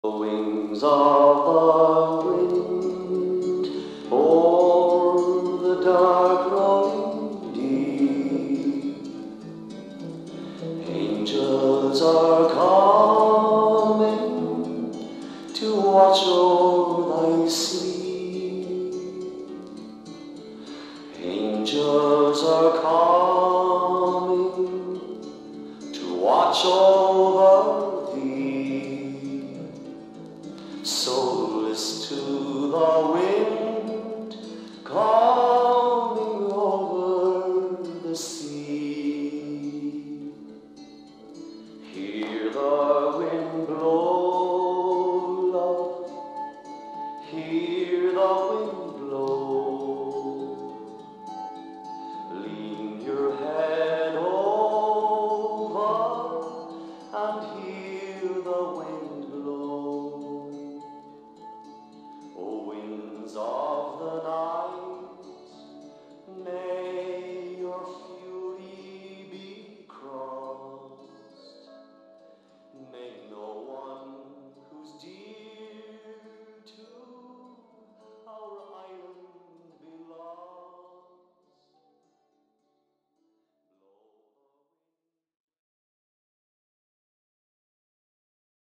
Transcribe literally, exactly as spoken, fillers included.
The wings of the wind o'er the dark rolling deep, angels are coming to watch o'er thy sleep. Angels are coming to watch over thee. So list to the wind coming over the sea. Hear the wind blow, love, hear the wind blow. Lean your head over and hear the wind blow. O winds of the night,